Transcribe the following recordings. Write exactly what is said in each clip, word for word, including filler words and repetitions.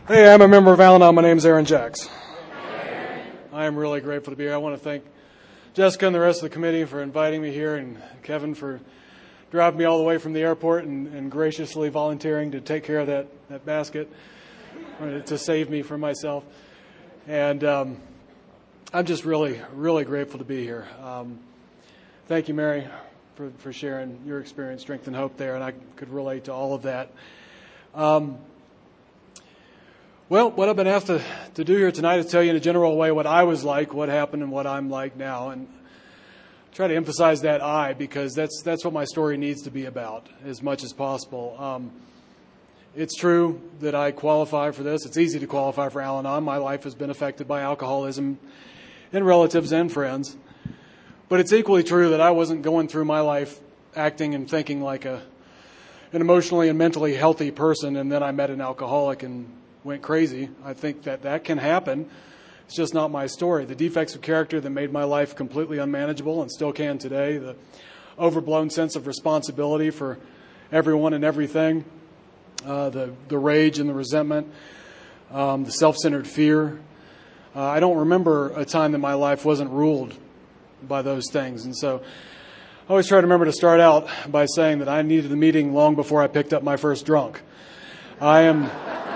Hey, I'm a member of Al-Anon. My name's Aaron Jacks. I am really grateful to be here. I want to thank Jessica and the rest of the committee for inviting me here, and Kevin for driving me all the way from the airport and, and graciously volunteering to take care of that, that basket to save me from myself. And um, I'm just really, really grateful to be here. Um, thank you, Mary, for, for sharing your experience, strength, and hope there, and I could relate to all of that. Um, Well, what I've been asked to, to do here tonight is tell you in a general way what I was like, what happened, and what I'm like now. And try to emphasize that I, because that's that's what my story needs to be about as much as possible. Um, it's true that I qualify for this. It's easy to qualify for Al-Anon. My life has been affected by alcoholism in relatives and friends. But it's equally true that I wasn't going through my life acting and thinking like a an emotionally and mentally healthy person, and then I met an alcoholic and went crazy. I think that that can happen. It's just not my story. The defects of character that made my life completely unmanageable and still can today, the overblown sense of responsibility for everyone and everything, uh, the, the rage and the resentment, um, the self-centered fear. Uh, I don't remember a time that my life wasn't ruled by those things. And so I always try to remember to start out by saying that I needed the meeting long before I picked up my first drunk. I am...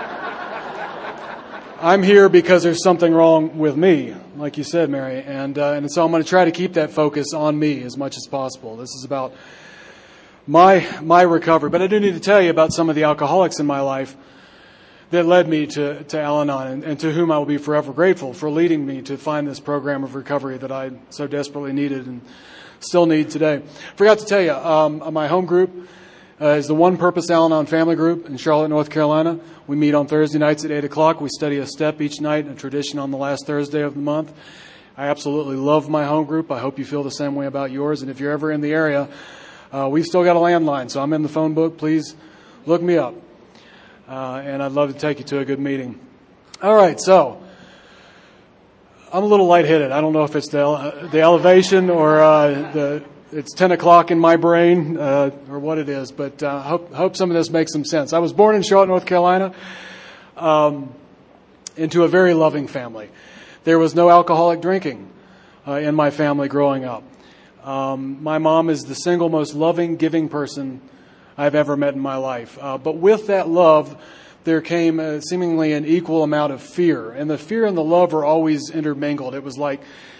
I'm here because there's something wrong with me, like you said, Mary, and uh, and so I'm going to try to keep that focus on me as much as possible. This is about my my recovery, but I do need to tell you about some of the alcoholics in my life that led me to, to Al-Anon, and, and to whom I will be forever grateful for leading me to find this program of recovery that I so desperately needed and still need today. Forgot to tell you, um, my home group Uh, is the One Purpose Al-Anon Family Group in Charlotte, North Carolina. We meet on Thursday nights at eight o'clock. We study a step each night, a tradition on the last Thursday of the month. I absolutely love my home group. I hope you feel the same way about yours. And if you're ever in the area, uh, we've still got a landline, so I'm in the phone book. Please look me up. Uh, and I'd love to take you to a good meeting. All right, so I'm a little lightheaded. I don't know if it's the, ele- the elevation or uh, the... It's ten o'clock in my brain, uh, or what it is, but uh, hope hope some of this makes some sense. I was born in Charlotte, North Carolina, um, into a very loving family. There was no alcoholic drinking uh, in my family growing up. Um, my mom is the single most loving, giving person I've ever met in my life. Uh, but with that love, there came uh, seemingly an equal amount of fear, and the fear and the love are always intermingled. It was like,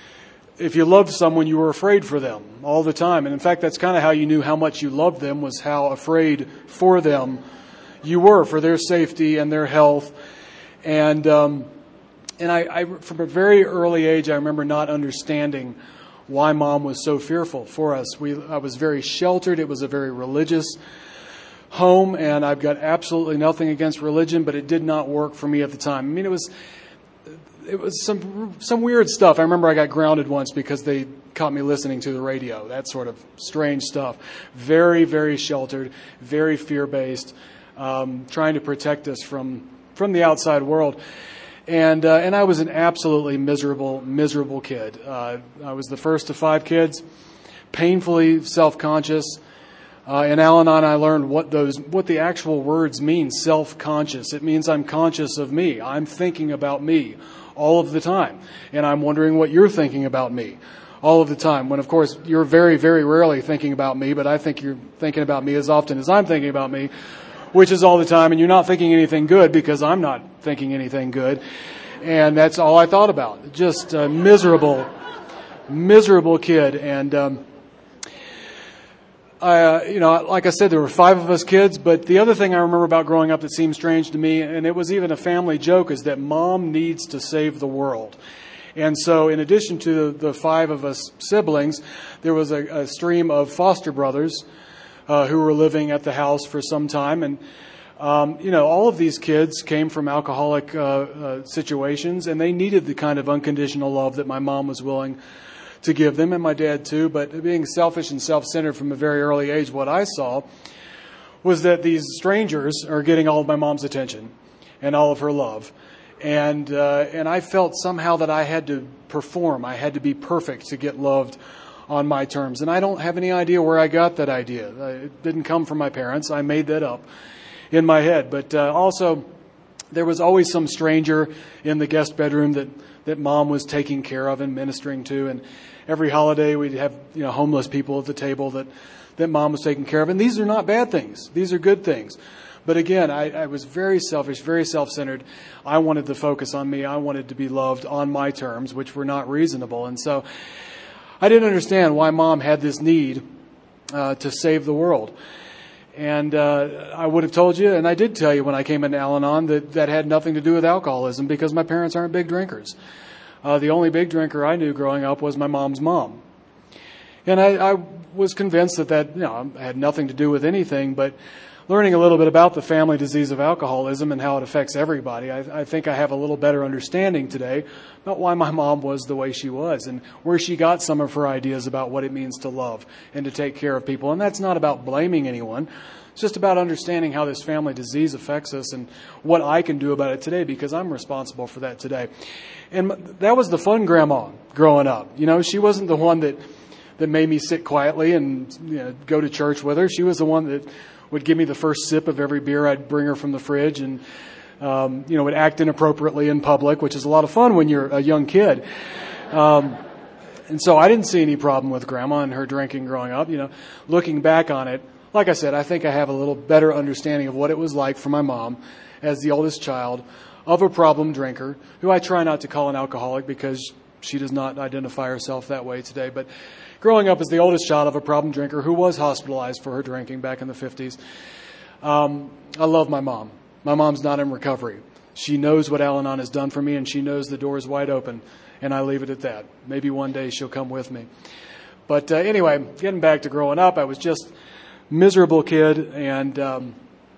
if you loved someone, you were afraid for them all the time. And in fact, that's kind of how you knew how much you loved them, was how afraid for them you were, for their safety and their health. And um, and I, I, from a very early age, I remember not understanding why Mom was so fearful for us. We, I was very sheltered. It was a very religious home, and I've got absolutely nothing against religion, but it did not work for me at the time. I mean, it was... It was some some weird stuff. I remember I got grounded once because they caught me listening to the radio. That sort of strange stuff. Very, very sheltered, very fear-based, um, trying to protect us from from the outside world. And uh, and I was an absolutely miserable, miserable kid. Uh, I was the first of five kids, painfully self-conscious. Uh, in Al-Anon, I learned what those what the actual words mean. Self-conscious. It means I'm conscious of me. I'm thinking about me all of the time. And I'm wondering what you're thinking about me all of the time. When, of course, you're very, very rarely thinking about me, but I think you're thinking about me as often as I'm thinking about me, which is all the time. And you're not thinking anything good because I'm not thinking anything good. And that's all I thought about. Just a miserable, miserable kid. And, um, I, uh, you know, like I said, there were five of us kids, but the other thing I remember about growing up that seemed strange to me, and it was even a family joke, is that Mom needs to save the world. And so in addition to the, the five of us siblings, there was a, a stream of foster brothers uh, who were living at the house for some time. And, um, you know, all of these kids came from alcoholic uh, uh, situations, and they needed the kind of unconditional love that my mom was willing to give them, and my dad too. But being selfish and self-centered from a very early age, what I saw was that these strangers are getting all of my mom's attention and all of her love. And uh, and I felt somehow that I had to perform. I had to be perfect to get loved on my terms. And I don't have any idea where I got that idea. It didn't come from my parents. I made that up in my head. But uh, also, there was always some stranger in the guest bedroom that, that Mom was taking care of and ministering to. And every holiday we'd have, you know, homeless people at the table that, that Mom was taking care of. And these are not bad things. These are good things. But again, I, I was very selfish, very self-centered. I wanted to focus on me. I wanted to be loved on my terms, which were not reasonable. And so I didn't understand why Mom had this need uh, to save the world. And uh, I would have told you, and I did tell you when I came into Al-Anon, that that had nothing to do with alcoholism because my parents aren't big drinkers. Uh, the only big drinker I knew growing up was my mom's mom. And I, I was convinced that that you know, had nothing to do with anything, but learning a little bit about the family disease of alcoholism and how it affects everybody, I, I think I have a little better understanding today about why my mom was the way she was and where she got some of her ideas about what it means to love and to take care of people. And that's not about blaming anyone. It's just about understanding how this family disease affects us and what I can do about it today because I'm responsible for that today. And that was the fun grandma growing up. You know, she wasn't the one that, that made me sit quietly and you know, go to church with her. She was the one that would give me the first sip of every beer I'd bring her from the fridge and, um, you know, would act inappropriately in public, which is a lot of fun when you're a young kid. Um, and so I didn't see any problem with Grandma and her drinking growing up. You know, looking back on it, like I said, I think I have a little better understanding of what it was like for my mom as the oldest child of a problem drinker, who I try not to call an alcoholic because she does not identify herself that way today. But growing up as the oldest child of a problem drinker who was hospitalized for her drinking back in the fifties, um, I love my mom. My mom's not in recovery. She knows what Al-Anon has done for me, and she knows the door is wide open, and I leave it at that. Maybe one day she'll come with me. But uh, anyway, getting back to growing up, I was just a miserable kid, and um,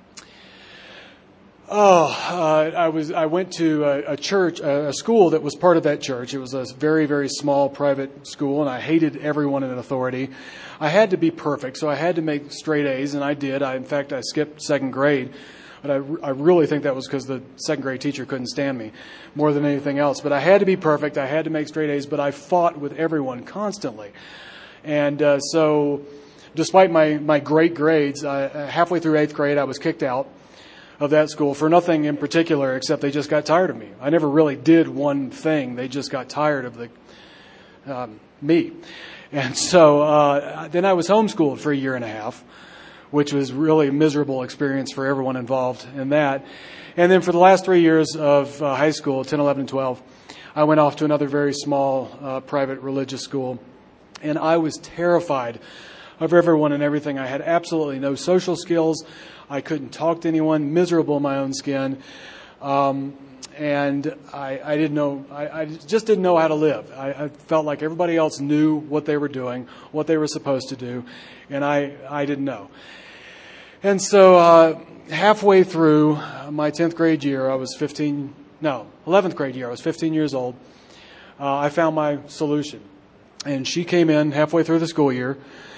Oh, uh, I was. I went to a, a church, a, a school that was part of that church. It was a very, very small private school, and I hated everyone in authority. I had to be perfect, so I had to make straight A's, and I did. I, in fact, I skipped second grade, but I, I really think that was because the second grade teacher couldn't stand me more than anything else. But I had to be perfect. I had to make straight A's, but I fought with everyone constantly. And uh, so despite my, my great grades, uh, halfway through eighth grade, I was kicked out of that school for nothing in particular, except they just got tired of me. I never really did one thing. They just got tired of the um, me. And so uh, then I was homeschooled for a year and a half, which was really a miserable experience for everyone involved in that. And then for the last three years of uh, high school, ten, eleven, and twelve, I went off to another very small uh, private religious school. And I was terrified of everyone and everything. I had absolutely no social skills. I couldn't talk to anyone, miserable in my own skin. Um, and I, I didn't know, I, I just didn't know how to live. I, I felt like everybody else knew what they were doing, what they were supposed to do, and I, I didn't know. And so uh, halfway through my tenth grade year, I was fifteen, no, eleventh grade year, I was fifteen years old. Uh, I found my solution. And she came in halfway through the school year.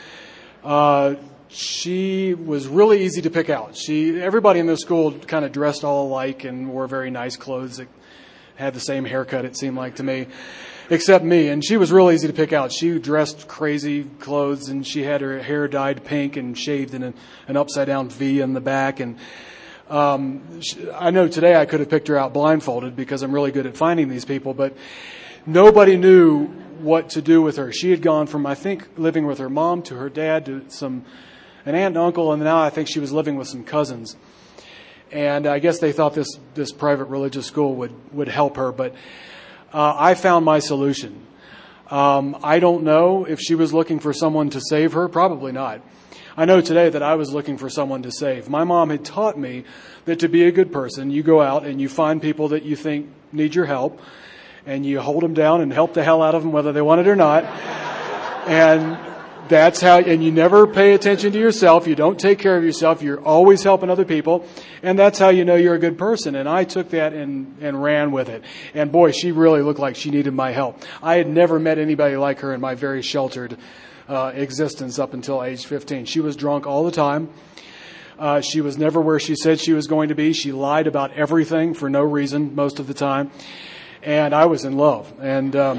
Uh, she was really easy to pick out. She, everybody in the school kind of dressed all alike and wore very nice clothes that had the same haircut, it seemed like to me, except me. And she was real easy to pick out. She dressed crazy clothes, and she had her hair dyed pink and shaved in an, an upside down V in the back. And um, she, I know today I could have picked her out blindfolded because I'm really good at finding these people, but nobody knew what to do with her. She had gone from, I think, living with her mom to her dad to some an aunt and uncle, and now I think she was living with some cousins. And I guess they thought this this private religious school would, would help her, but uh, I found my solution. Um, I don't know if she was looking for someone to save her. Probably not. I know today that I was looking for someone to save. My mom had taught me that to be a good person, you go out and you find people that you think need your help, and you hold them down and help the hell out of them whether they want it or not. And that's how, and you never pay attention to yourself. You don't take care of yourself. You're always helping other people. And that's how you know you're a good person. And I took that and, and ran with it. And boy, she really looked like she needed my help. I had never met anybody like her in my very sheltered uh, existence up until age fifteen. She was drunk all the time. Uh, she was never where she said she was going to be. She lied about everything for no reason most of the time. And I was in love. And um,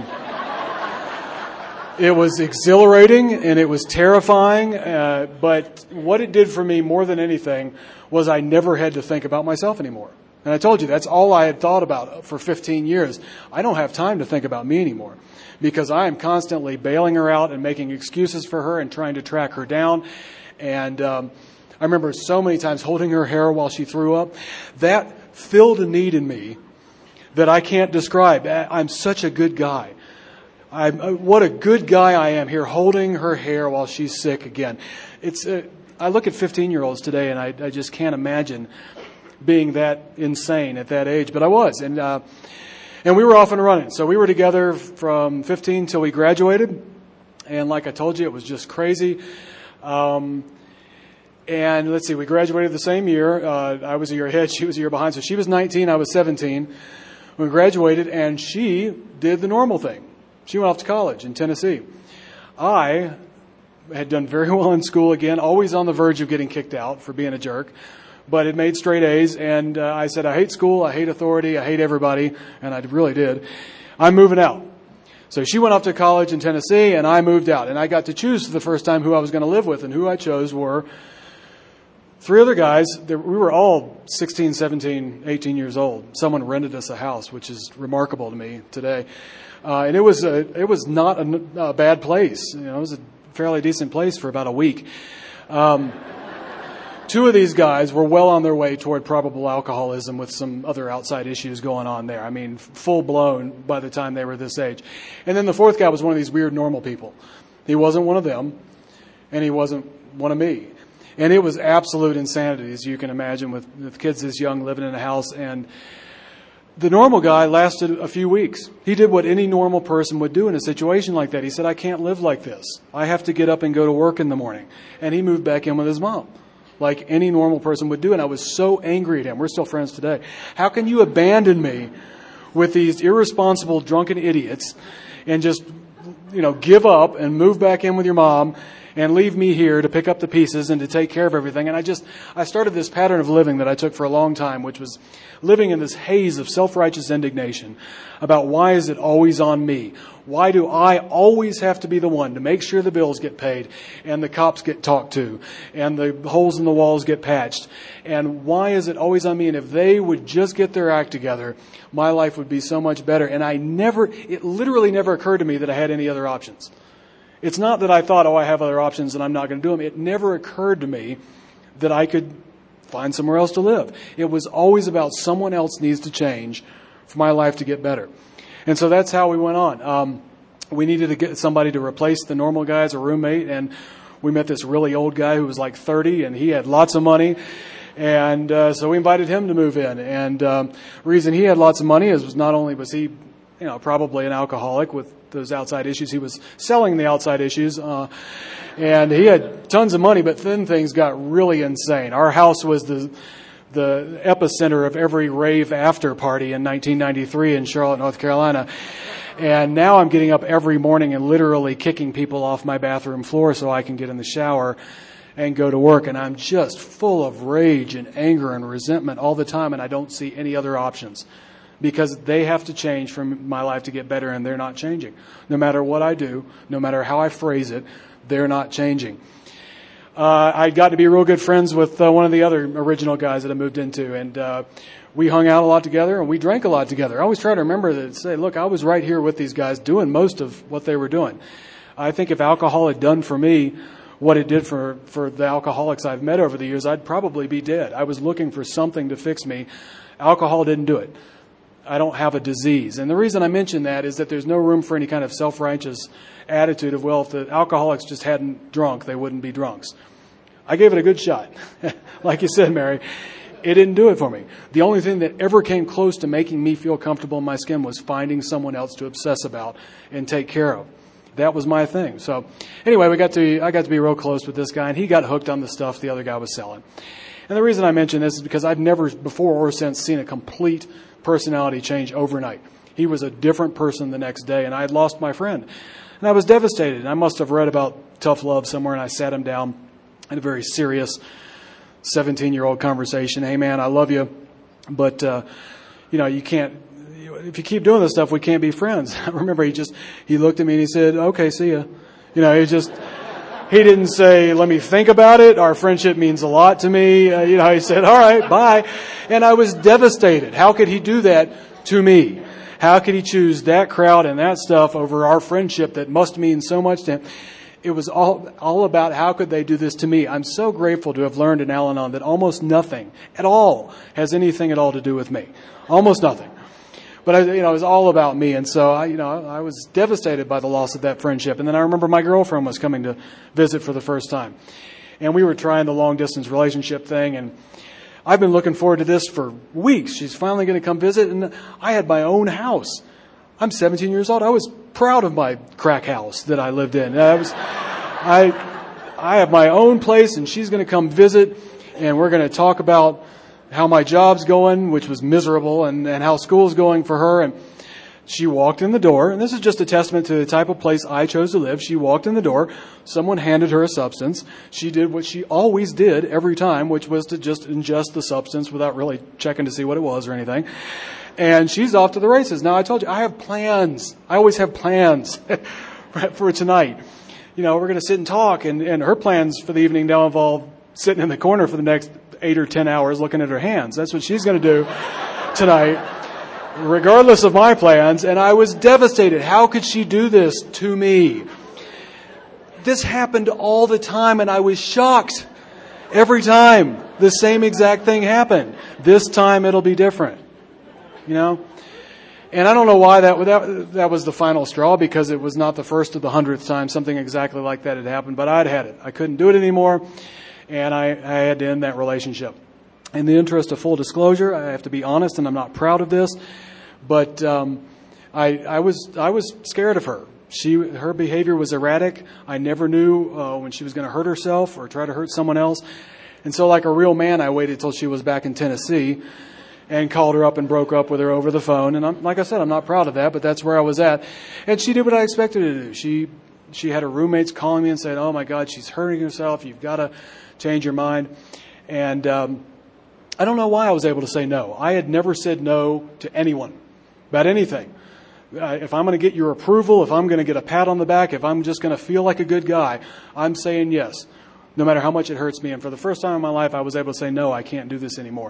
it was exhilarating and it was terrifying. Uh, but what it did for me more than anything was I never had to think about myself anymore. And I told you, that's all I had thought about for fifteen years. I don't have time to think about me anymore because I am constantly bailing her out and making excuses for her and trying to track her down. And um, I remember so many times holding her hair while she threw up. That filled a need in me that I can't describe. I'm such a good guy. I'm, what a good guy I am here holding her hair while she's sick again. It's. Uh, I look at fifteen-year-olds today and I, I just can't imagine being that insane at that age, but I was, and uh, and we were off and running. So we were together from fifteen till we graduated, and like I told you, it was just crazy. Um, and let's see, we graduated the same year. Uh, I was a year ahead; she was a year behind. So she was nineteen, I was seventeen. We graduated, and she did the normal thing. She went off to college in Tennessee. I had done very well in school again, always on the verge of getting kicked out for being a jerk. But it made straight A's, and uh, I said, I hate school, I hate authority, I hate everybody, and I really did. I'm moving out. So she went off to college in Tennessee, and I moved out. And I got to choose for the first time who I was going to live with, and who I chose were three other guys. We were all sixteen, seventeen, eighteen years old. Someone rented us a house, which is remarkable to me today. Uh, and it was a, it was not a, a bad place. You know, it was a fairly decent place for about a week. Um Two of these guys were well on their way toward probable alcoholism with some other outside issues going on there. I mean, full blown by the time they were this age. And then the fourth guy was one of these weird normal people. He wasn't one of them, and he wasn't one of me. And it was absolute insanity, as you can imagine, with, with kids this young living in a house. And the normal guy lasted a few weeks. He did what any normal person would do in a situation like that. He said, I can't live like this. I have to get up and go to work in the morning. And he moved back in with his mom, like any normal person would do. And I was so angry at him. We're still friends today. How can you abandon me with these irresponsible, drunken idiots and just, you know, give up and move back in with your mom and leave me here to pick up the pieces and to take care of everything? And I just, I started this pattern of living that I took for a long time, which was living in this haze of self-righteous indignation about why is it always on me? Why do I always have to be the one to make sure the bills get paid and the cops get talked to and the holes in the walls get patched? And why is it always on me? And if they would just get their act together, my life would be so much better. And I never, it literally never occurred to me that I had any other options. It's not that I thought, oh, I have other options and I'm not going to do them. It never occurred to me that I could find somewhere else to live. It was always about someone else needs to change for my life to get better. And so that's how we went on. Um, we needed to get somebody to replace the normal guy as a roommate. And we met this really old guy who was like thirty and he had lots of money. And uh, so we invited him to move in. And um, the reason he had lots of money is was not only was he, you know, probably an alcoholic with those outside issues, he was selling the outside issues. Uh, and he had tons of money, but then things got really insane. Our house was the the epicenter of every rave after party in nineteen ninety-three in Charlotte, North Carolina. And now I'm getting up every morning and literally kicking people off my bathroom floor so I can get in the shower and go to work. And I'm just full of rage and anger and resentment all the time, and I don't see any other options because they have to change for my life to get better, and they're not changing. No matter what I do, no matter how I phrase it, they're not changing. Uh, I got to be real good friends with uh, one of the other original guys that I moved into, and uh, we hung out a lot together and we drank a lot together. I always try to remember that, say, look, I was right here with these guys doing most of what they were doing. I think if alcohol had done for me what it did for, for the alcoholics I've met over the years, I'd probably be dead. I was looking for something to fix me. Alcohol didn't do it. I don't have a disease. And the reason I mention that is that there's no room for any kind of self-righteous attitude of, well, if the alcoholics just hadn't drunk, they wouldn't be drunks. I gave it a good shot. Like you said, Mary, it didn't do it for me. The only thing that ever came close to making me feel comfortable in my skin was finding someone else to obsess about and take care of. That was my thing. So anyway, we got to I got to be real close with this guy, and he got hooked on the stuff the other guy was selling. And the reason I mention this is because I've never before or since seen a complete personality change overnight. He was a different person the next day, and I had lost my friend. And I was devastated. And I must have read about tough love somewhere, and I sat him down in a very serious seventeen-year-old conversation. Hey, man, I love you, but, uh, you know, you can't, if you keep doing this stuff, we can't be friends. I remember he just, he looked at me and he said, okay, see ya. You know, he just, He didn't say, let me think about it. Our friendship means a lot to me. Uh, you know, he said, all right, bye. And I was devastated. How could he do that to me? How could he choose that crowd and that stuff over our friendship that must mean so much to him? It was all all about how could they do this to me. I'm so grateful to have learned in Al-Anon that almost nothing at all has anything at all to do with me. Almost nothing. But I, you know, it was all about me, and so I, you know, I was devastated by the loss of that friendship. And then I remember my girlfriend was coming to visit for the first time, and we were trying the long distance relationship thing. And I've been looking forward to this for weeks. She's finally going to come visit, and I had my own house. I'm seventeen years old. I was proud of my crack house that I lived in. I was, I, I have my own place, and she's going to come visit, and we're going to talk about how my job's going, which was miserable, and, and how school's going for her. And she walked in the door, and this is just a testament to the type of place I chose to live. She walked in the door. Someone handed her a substance. She did what she always did every time, which was to just ingest the substance without really checking to see what it was or anything. And she's off to the races. Now, I told you, I have plans. I always have plans for tonight. You know, we're going to sit and talk, and, and her plans for the evening now involve sitting in the corner for the next eight or ten hours looking at her hands. That's what she's going to do tonight, regardless of my plans. And I was devastated. How could she do this to me? This happened all the time, and I was shocked every time the same exact thing happened. This time it'll be different, you know? And I don't know why that, that that was the final straw, because it was not the first or the hundredth time something exactly like that had happened, but I'd had it. I couldn't do it anymore. And I, I had to end that relationship. In the interest of full disclosure, I have to be honest, and I'm not proud of this, but um, I, I was I was scared of her. She her behavior was erratic. I never knew uh, when she was going to hurt herself or try to hurt someone else. And so, like a real man, I waited till she was back in Tennessee and called her up and broke up with her over the phone. And I'm, like I said, I'm not proud of that, but that's where I was at. And she did what I expected her to do. She she had her roommates calling me and saying, "Oh my God, she's hurting herself. You've got to change your mind." And um, I don't know why I was able to say no. I had never said no to anyone about anything. Uh, if I'm going to get your approval, if I'm going to get a pat on the back, if I'm just going to feel like a good guy, I'm saying yes, no matter how much it hurts me. And for the first time in my life, I was able to say, no, I can't do this anymore.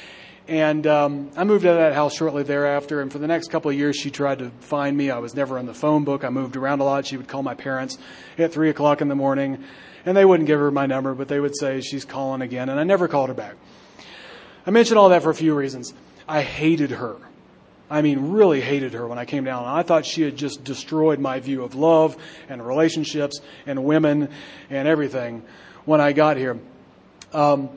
And um, I moved out of that house shortly thereafter. And for the next couple of years, she tried to find me. I was never in the phone book. I moved around a lot. She would call my parents at three o'clock in the morning. And they wouldn't give her my number, but they would say, she's calling again. And I never called her back. I mention all that for a few reasons. I hated her. I mean, really hated her when I came down. I thought she had just destroyed my view of love and relationships and women and everything when I got here. Um,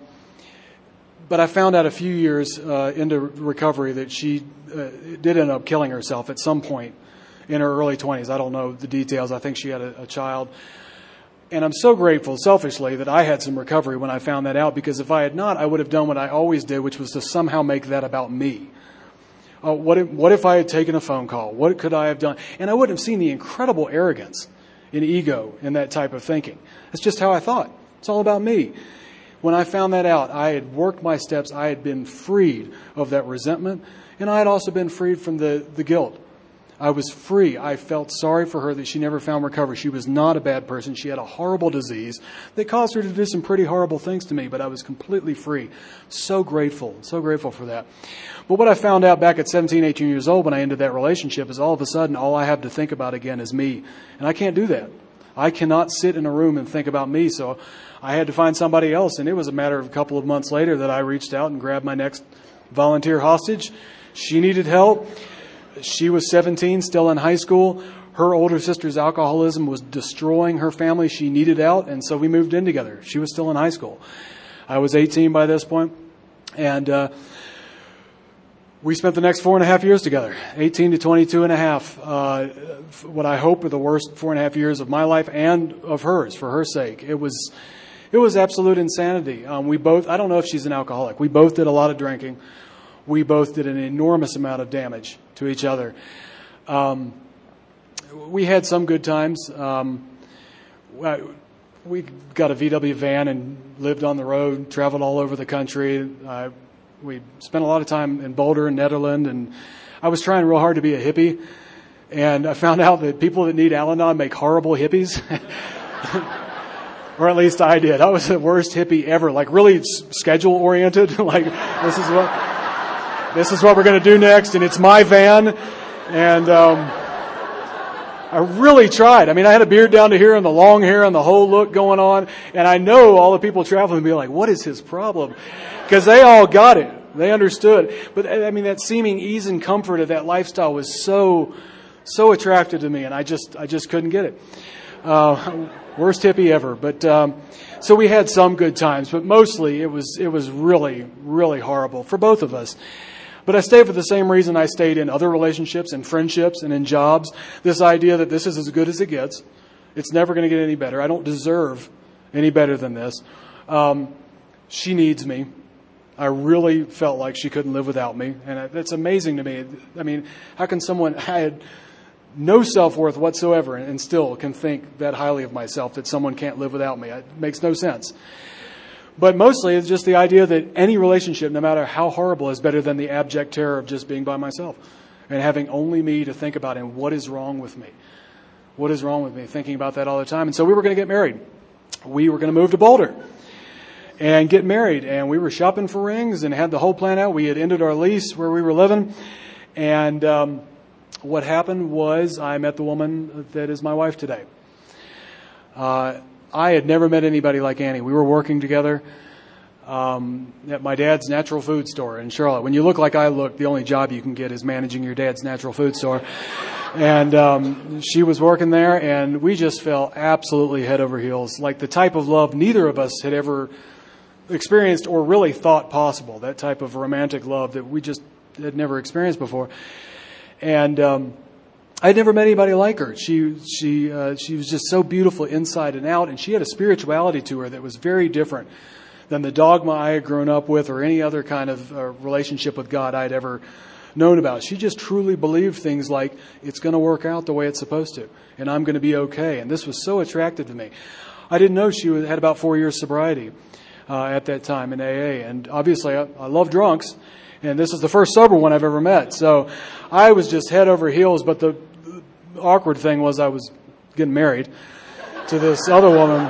but I found out a few years uh, into recovery that she uh, did end up killing herself at some point in her early twenties. I don't know the details. I think she had a, a child. And I'm so grateful, selfishly, that I had some recovery when I found that out, because if I had not, I would have done what I always did, which was to somehow make that about me. Uh, what if, what if I had taken a phone call? What could I have done? And I wouldn't have seen the incredible arrogance and ego in that type of thinking. That's just how I thought. It's all about me. When I found that out, I had worked my steps. I had been freed of that resentment, and I had also been freed from the, the guilt. I was free. I felt sorry for her that she never found recovery. She was not a bad person. She had a horrible disease that caused her to do some pretty horrible things to me, but I was completely free. So grateful, so grateful for that. But what I found out back at seventeen, eighteen years old when I ended that relationship is all of a sudden all I have to think about again is me. And I can't do that. I cannot sit in a room and think about me. So I had to find somebody else. And it was a matter of a couple of months later that I reached out and grabbed my next volunteer hostage. She needed help. She was seventeen, still in high school. Her older sister's alcoholism was destroying her family. She needed out, and so we moved in together. She was still in high school. I was eighteen by this point, and uh, we spent the next four and a half years together, eighteen to twenty-two and a half, uh, what I hope are the worst four and a half years of my life and of hers, for her sake. It was it was absolute insanity. Um, we both, I don't know if she's an alcoholic. We both did a lot of drinking. We both did an enormous amount of damage to each other. Um, we had some good times. Um, we got a V W van and lived on the road, traveled all over the country. Uh, we spent a lot of time in Boulder and Nederland, and I was trying real hard to be a hippie. And I found out that people that need Al-Anon make horrible hippies. Or at least I did. I was the worst hippie ever, like really s- schedule oriented. Like, this is what, this is what we're going to do next, and it's my van. And, um, I really tried. I mean, I had a beard down to here and the long hair and the whole look going on. And I know all the people traveling would be like, what is his problem? Because they all got it. They understood. But I mean, that seeming ease and comfort of that lifestyle was so, so attractive to me. And I just, I just couldn't get it. Uh, worst hippie ever. But, um, so we had some good times, but mostly it was, it was really, really horrible for both of us. But I stayed for the same reason I stayed in other relationships and friendships and in jobs. This idea that this is as good as it gets. It's never going to get any better. I don't deserve any better than this. Um, she needs me. I really felt like she couldn't live without me. And that's amazing to me. I mean, how can someone, I had no self-worth whatsoever and still can think that highly of myself that someone can't live without me? It makes no sense. But mostly it's just the idea that any relationship, no matter how horrible, is better than the abject terror of just being by myself and having only me to think about and what is wrong with me. What is wrong with me? Thinking about that all the time. And so we were going to get married. We were going to move to Boulder and get married. And we were shopping for rings and had the whole plan out. We had ended our lease where we were living. And um, what happened was I met the woman that is my wife today. Uh I had never met anybody like Annie. We were working together um, at my dad's natural food store in Charlotte. When you look like I look, the only job you can get is managing your dad's natural food store. And um, she was working there, and we just fell absolutely head over heels, like the type of love neither of us had ever experienced or really thought possible, that type of romantic love that we just had never experienced before. And um I'd never met anybody like her. She she uh, she was just so beautiful inside and out, and she had a spirituality to her that was very different than the dogma I had grown up with or any other kind of uh, relationship with God I'd ever known about. She just truly believed things like it's going to work out the way it's supposed to, and I'm going to be okay. And this was so attractive to me. I didn't know she had about four years sobriety uh, at that time in A A, and obviously I, I love drunks, and this is the first sober one I've ever met. So I was just head over heels, but the awkward thing was I was getting married to this other woman,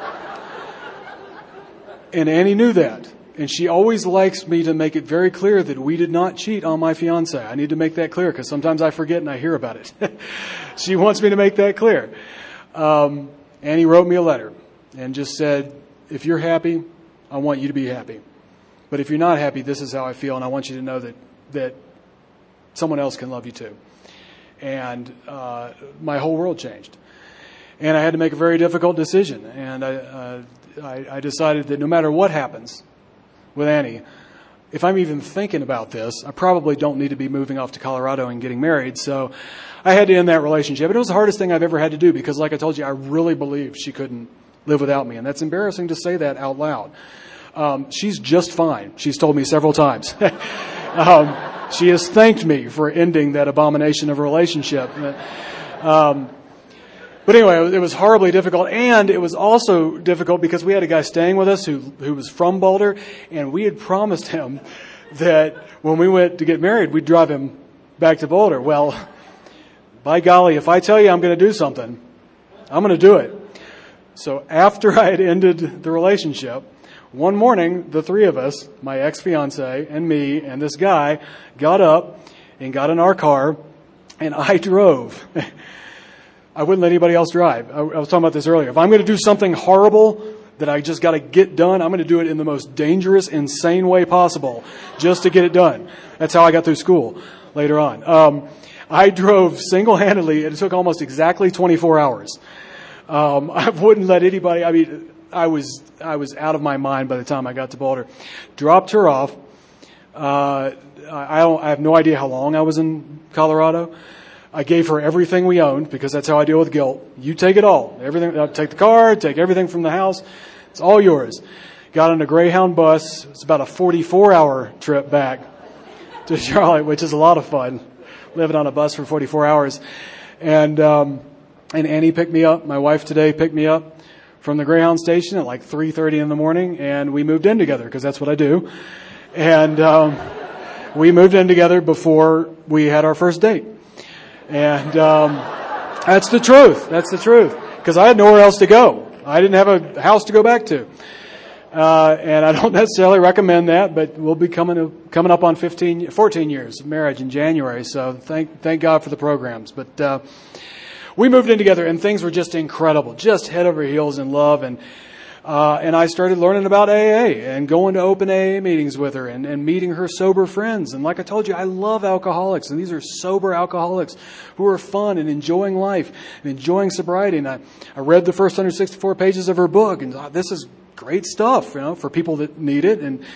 and Annie knew that, and she always likes me to make it very clear that we did not cheat on my fiance. I need to make that clear because sometimes I forget and I hear about it. She wants me to make that clear. Um, Annie wrote me a letter and just said, if you're happy, I want you to be happy. But if you're not happy, this is how I feel, and I want you to know that that someone else can love you too. And uh, my whole world changed. And I had to make a very difficult decision. And I, uh, I, I decided that no matter what happens with Annie, if I'm even thinking about this, I probably don't need to be moving off to Colorado and getting married. So I had to end that relationship. And it was the hardest thing I've ever had to do because, like I told you, I really believed she couldn't live without me. And that's embarrassing to say that out loud. Um, she's just fine. She's told me several times. um, She has thanked me for ending that abomination of a relationship. Um, but anyway, it was horribly difficult. And it was also difficult because we had a guy staying with us who, who was from Boulder. And we had promised him that when we went to get married, we'd drive him back to Boulder. Well, by golly, if I tell you I'm going to do something, I'm going to do it. So after I had ended the relationship, one morning, the three of us, my ex-fiance and me and this guy, got up and got in our car, and I drove. I wouldn't let anybody else drive. I, I was talking about this earlier. If I'm going to do something horrible that I just got to get done, I'm going to do it in the most dangerous, insane way possible just to get it done. That's how I got through school later on. Um, I drove single-handedly. It took almost exactly twenty-four hours. Um, I wouldn't let anybody, I mean... I was I was out of my mind by the time I got to Boulder. Dropped her off. Uh, I, don't, I have no idea how long I was in Colorado. I gave her everything we owned because that's how I deal with guilt. You take it all. Everything. I'll take the car, take everything from the house. It's all yours. Got on a Greyhound bus. It's about a forty-four hour trip back to Charlotte, which is a lot of fun, living on a bus for forty-four hours. And um, and Annie picked me up. My wife today picked me up from the Greyhound station at like three thirty in the morning, and we moved in together because that's what I do. And um, we moved in together before we had our first date. And um, that's the truth. That's the truth. Because I had nowhere else to go. I didn't have a house to go back to. Uh, and I don't necessarily recommend that, but we'll be coming coming up on fifteen, fourteen years of marriage in January. So thank thank God for the programs. But uh, we moved in together, and things were just incredible, just head over heels in love. And uh, and I started learning about A A and going to open A A meetings with her and, and meeting her sober friends. And like I told you, I love alcoholics, and these are sober alcoholics who are fun and enjoying life and enjoying sobriety. And I, I read the first one hundred sixty-four pages of her book, and thought, this is great stuff, you know, for people that need it. And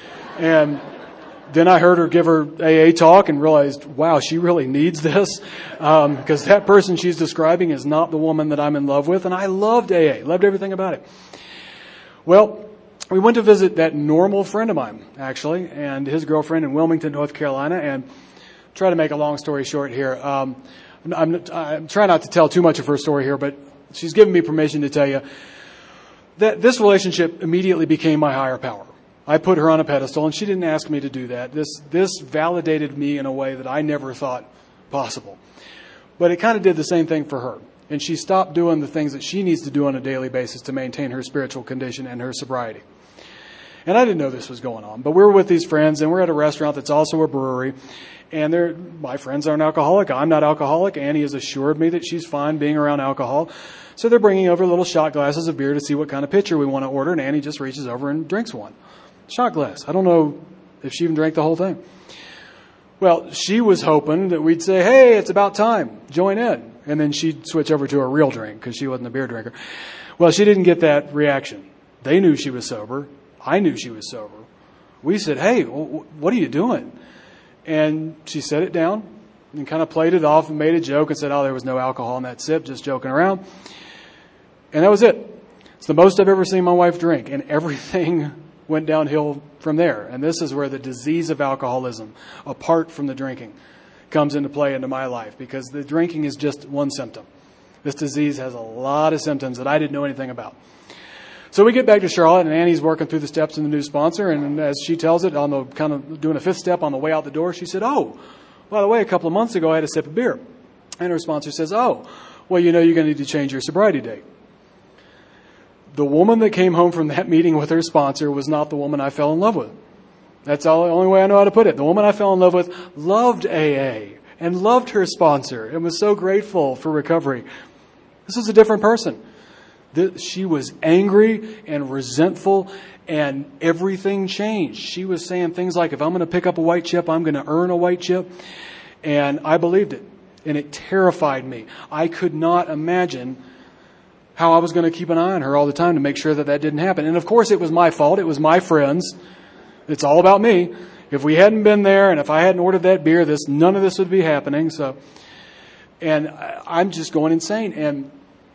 and then I heard her give her A A talk and realized, wow, she really needs this, um, because that person she's describing is not the woman that I'm in love with. And I loved A A, loved everything about it. Well, we went to visit that normal friend of mine, actually, and his girlfriend in Wilmington, North Carolina. And try to make a long story short here. Um, I'm, I'm, I'm trying not to tell too much of her story here, but she's given me permission to tell you that this relationship immediately became my higher power. I put her on a pedestal, and she didn't ask me to do that. This this validated me in a way that I never thought possible. But it kind of did the same thing for her. And she stopped doing the things that she needs to do on a daily basis to maintain her spiritual condition and her sobriety. And I didn't know this was going on. But we were with these friends, and we're at a restaurant that's also a brewery. And they're, my friends aren't alcoholic. I'm not alcoholic. Annie has assured me that she's fine being around alcohol. So they're bringing over little shot glasses of beer to see what kind of pitcher we want to order. And Annie just reaches over and drinks one. Shot glass. I don't know if she even drank the whole thing. Well, she was hoping that we'd say, hey, it's about time. Join in. And then she'd switch over to a real drink because she wasn't a beer drinker. Well, she didn't get that reaction. They knew she was sober. I knew she was sober. We said, hey, what are you doing? And she set it down and kind of played it off and made a joke and said, oh, there was no alcohol in that sip, just joking around. And that was it. It's the most I've ever seen my wife drink. And everything went downhill from there. And this is where the disease of alcoholism, apart from the drinking, comes into play into my life. Because the drinking is just one symptom. This disease has a lot of symptoms that I didn't know anything about. So we get back to Charlotte, and Annie's working through the steps in the new sponsor. And as she tells it, on the kind of doing a fifth step on the way out the door, she said, oh, by the way, a couple of months ago I had a sip of beer. And her sponsor says, oh, well, you know, you're going to need to change your sobriety date. The woman that came home from that meeting with her sponsor was not the woman I fell in love with. That's the only way I know how to put it. The woman I fell in love with loved A A and loved her sponsor and was so grateful for recovery. This was a different person. She was angry and resentful, and everything changed. She was saying things like, if I'm going to pick up a white chip, I'm going to earn a white chip. And I believed it, and it terrified me. I could not imagine how I was going to keep an eye on her all the time to make sure that that didn't happen. And of course, it was my fault. It was my friends. It's all about me. If we hadn't been there, and if I hadn't ordered that beer, this none of this would be happening. So, and I'm just going insane. And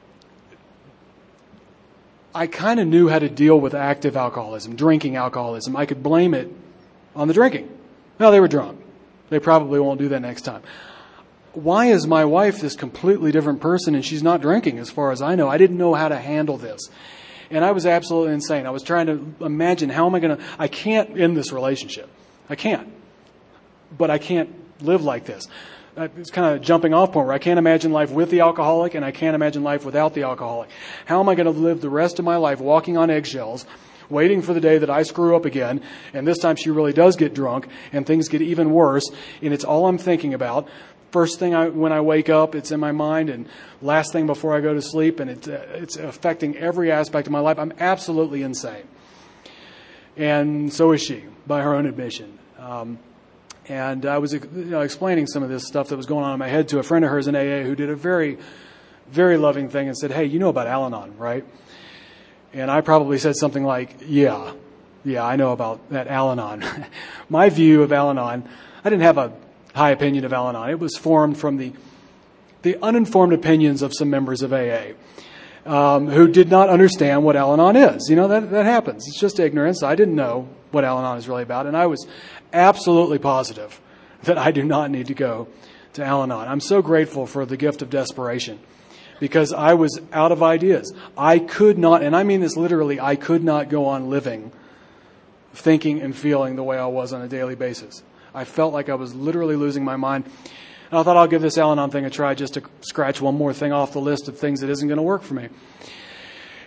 I kind of knew how to deal with active alcoholism, drinking alcoholism. I could blame it on the drinking. No, they were drunk. They probably won't do that next time. Why is my wife this completely different person and she's not drinking as far as I know? I didn't know how to handle this. And I was absolutely insane. I was trying to imagine, how am I going to, I can't end this relationship. I can't. But I can't live like this. It's kind of a jumping off point where I can't imagine life with the alcoholic and I can't imagine life without the alcoholic. How am I going to live the rest of my life walking on eggshells, waiting for the day that I screw up again, and this time she really does get drunk and things get even worse, and it's all I'm thinking about. First thing I, when I wake up, it's in my mind, and last thing before I go to sleep, and it's, uh, it's affecting every aspect of my life. I'm absolutely insane. And so is she, by her own admission. Um, And I was you know, explaining some of this stuff that was going on in my head to a friend of hers in A A who did a very, very loving thing and said, hey, you know about Al-Anon, right? And I probably said something like, yeah, yeah, I know about that Al-Anon. My view of Al-Anon, I didn't have a high opinion of Al-Anon. It was formed from the the uninformed opinions of some members of A A um, who did not understand what Al-Anon is. You know, that, that happens. It's just ignorance. I didn't know what Al-Anon is really about, and I was absolutely positive that I do not need to go to Al-Anon. I'm so grateful for the gift of desperation because I was out of ideas. I could not, and I mean this literally, I could not go on living, thinking and feeling the way I was on a daily basis. I felt like I was literally losing my mind. And I thought I'll give this Al-Anon thing a try just to scratch one more thing off the list of things that isn't going to work for me.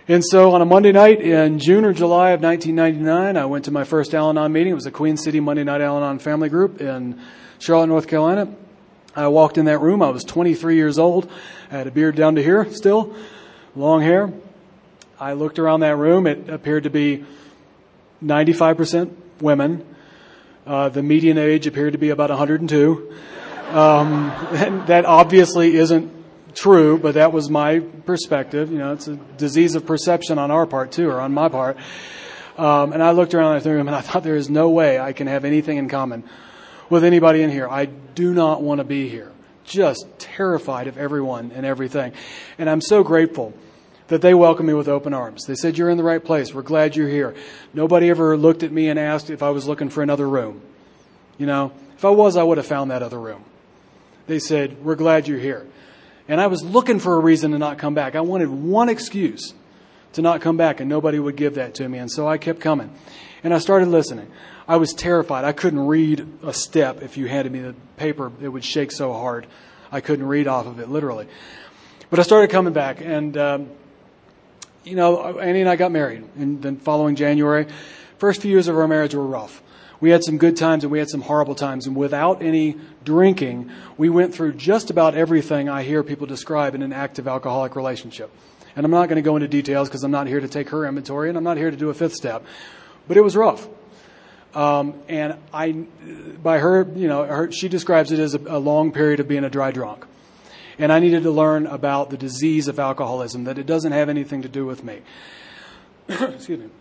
And so on a Monday night in June or July of nineteen ninety-nine, I went to my first Al-Anon meeting. It was a Queen City Monday Night Al-Anon family group in Charlotte, North Carolina. I walked in that room. I was twenty-three years old. I had a beard down to here still, long hair. I looked around that room. It appeared to be ninety-five percent women. Uh, the median age appeared to be about one hundred two. Um, and that obviously isn't true, but that was my perspective. You know, it's a disease of perception on our part too, or on my part. Um, and I looked around the room and I thought, there is no way I can have anything in common with anybody in here. I do not want to be here. Just terrified of everyone and everything. And I'm so grateful that they welcomed me with open arms. They said, you're in the right place. We're glad you're here. Nobody ever looked at me and asked if I was looking for another room. You know, if I was, I would have found that other room. They said, we're glad you're here. And I was looking for a reason to not come back. I wanted one excuse to not come back, and nobody would give that to me. And so I kept coming. And I started listening. I was terrified. I couldn't read a step. If you handed me the paper, it would shake so hard. I couldn't read off of it, literally. But I started coming back. And, um, you know, Annie and I got married. And then following January, first few years of our marriage were rough. We had some good times and we had some horrible times. And without any drinking, we went through just about everything I hear people describe in an active alcoholic relationship. And I'm not going to go into details because I'm not here to take her inventory and I'm not here to do a fifth step. But it was rough. Um, and I, by her, you know, her, she describes it as a, a long period of being a dry drunk. And I needed to learn about the disease of alcoholism, that it doesn't have anything to do with me. Excuse me.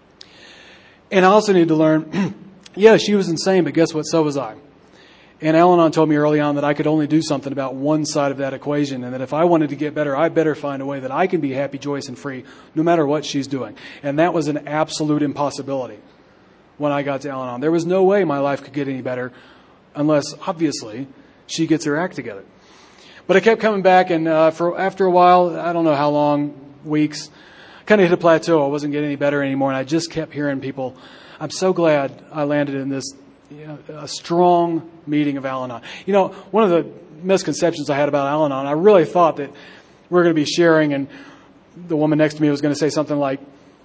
And I also needed to learn, yeah, she was insane, but guess what? So was I. And Al-Anon told me early on that I could only do something about one side of that equation, and that if I wanted to get better, I better find a way that I can be happy, joyous, and free, no matter what she's doing. And that was an absolute impossibility when I got to Al-Anon. There was no way my life could get any better unless, obviously, she gets her act together. But I kept coming back, and uh, for after a while, I don't know how long, weeks, kind of hit a plateau. I wasn't getting any better anymore, and I just kept hearing people. I'm so glad I landed in this, you know, a strong meeting of Al-Anon. You know, one of the misconceptions I had about Al-Anon, I really thought that we were going to be sharing, and the woman next to me was going to say something like,